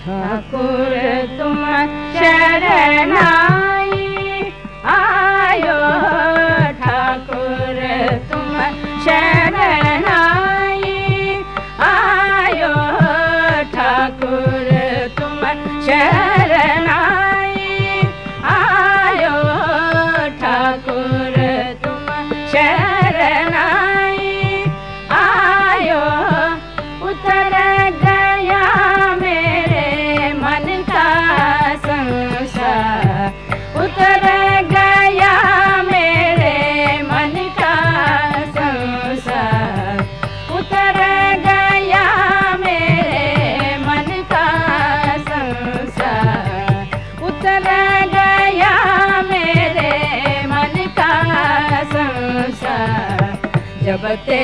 ठाकुर तुम शरणाई आयो, ठाकुर तुम शरणाई आयो, ठाकुर तुम शरणाई आयो, ठाकुर तुम शरणाई आयो। उतर गया मेरे मन का संसार, उतर गया मेरे मन का संसार, उतर गया मेरे मन का संसार, उतर गया मेरे मन का संसार। जब ते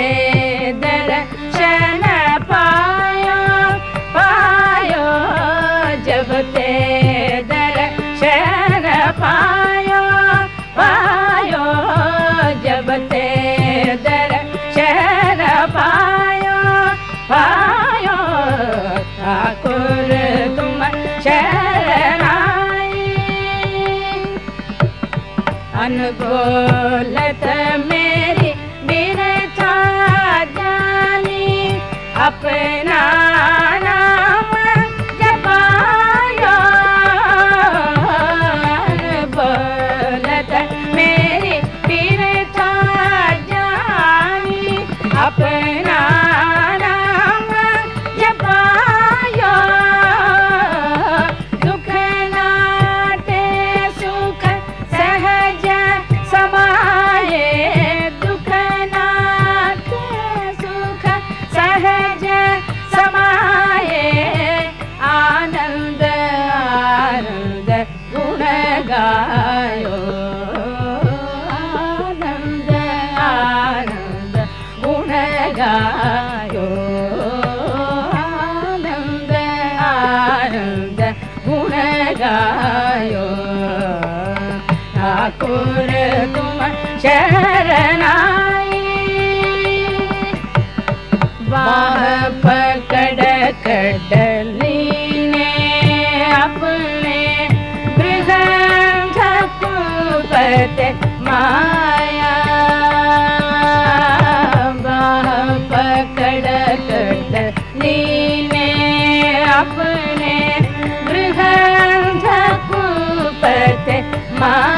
दर्शन पायो पायो, जब ते दर्शन पायो पायो, जब ते दर्शन पायो पायो, ठाकुर तुम शरणाई। अनबोलत मेरी बिरथा जानी, अपना नाम जपायो, अनबोलत मेरी बिरथा जानी, अपना नाम जपायो। दुख नाटे सुख सहज समाये, दुख नाटे सुख सहज समाये, आनंद आनंद गुण गायो, आनंद आनंद गुण गायो, आनंद आनंद गुण गायो। ठाकुर तुम शरणाई, बाह पकड़ कडली ने अपने बृहंधकुपते माया, बाह पकड़ कडली ने अपने बृहंधकुपते माया।